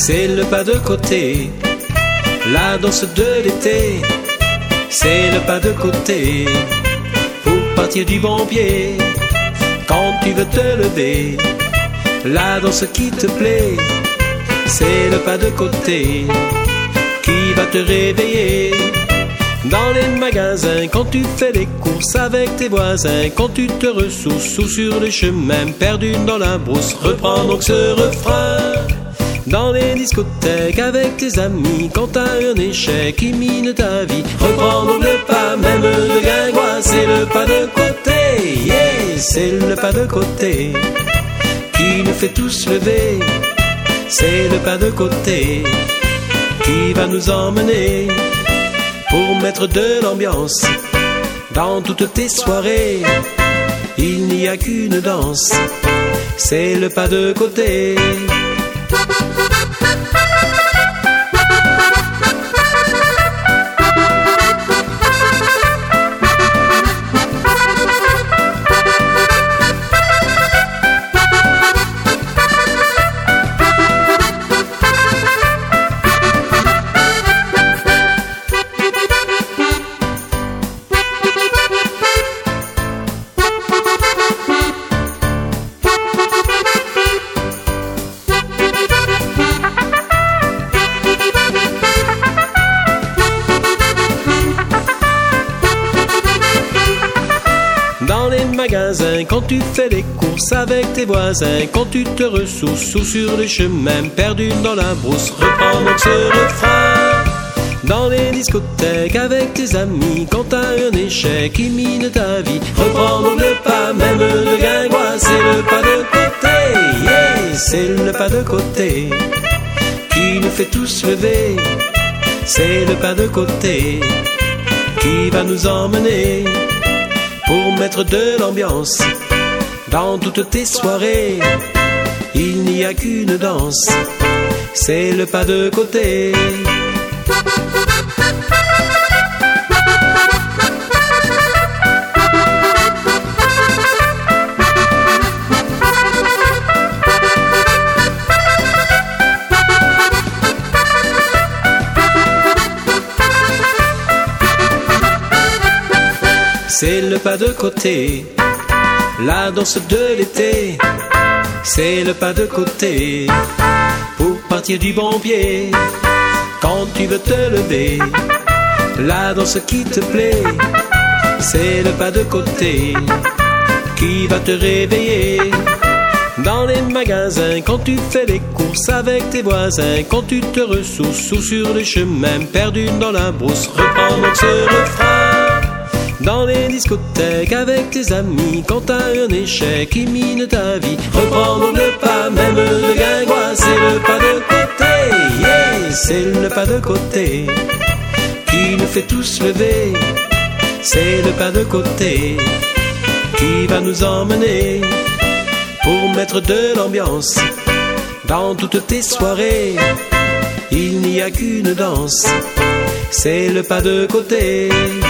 c'est le pas de côté, la danse de l'été, c'est le pas de côté, pour partir du bon pied, quand tu veux te lever, la danse qui te plaît, c'est le pas de côté, qui va te réveiller. Dans les magasins, quand tu fais les courses avec tes voisins, quand tu te ressources ou sur les chemins perdus dans la brousse, reprends donc ce refrain. Dans les discothèques avec tes amis, quand t'as un échec qui mine ta vie, reprends donc le pas, même de guingois, c'est le pas de côté, yeah, c'est le pas de côté, qui nous fait tous lever, c'est le pas de côté, qui va nous emmener, pour mettre de l'ambiance dans toutes tes soirées. Il n'y a qu'une danse, c'est le pas de côté. Dans les magasins, quand tu fais les courses avec tes voisins, quand tu te ressources ou sur les chemins perdus dans la brousse, reprends donc ce refrain. Dans les discothèques avec tes amis, quand t'as un échec qui mine ta vie, reprends donc le pas, même de guingois, c'est le pas de côté, yeah, c'est le pas de côté, qui nous fait tous lever, c'est le pas de côté, qui va nous emmener, pour mettre de l'ambiance dans toutes tes soirées. Il n'y a qu'une danse, c'est le pas de côté. C'est le pas de côté, la danse de l'été, c'est le pas de côté, pour partir du bon pied, quand tu veux te lever, la danse qui te plaît, c'est le pas de côté, qui va te réveiller. Dans les magasins, quand tu fais les courses avec tes voisins, quand tu te ressources ou sur les chemins perdus dans la brousse, reprends donc ce refrain. Dans les discothèques avec tes amis, quand t'as un échec qui mine ta vie, reprends donc le pas, même de guingois, c'est le pas de côté, yeah, c'est le pas de côté, qui nous fait tous lever, c'est le pas de côté, qui va nous emmener, pour mettre de l'ambiance dans toutes tes soirées. Il n'y a qu'une danse, c'est le pas de côté.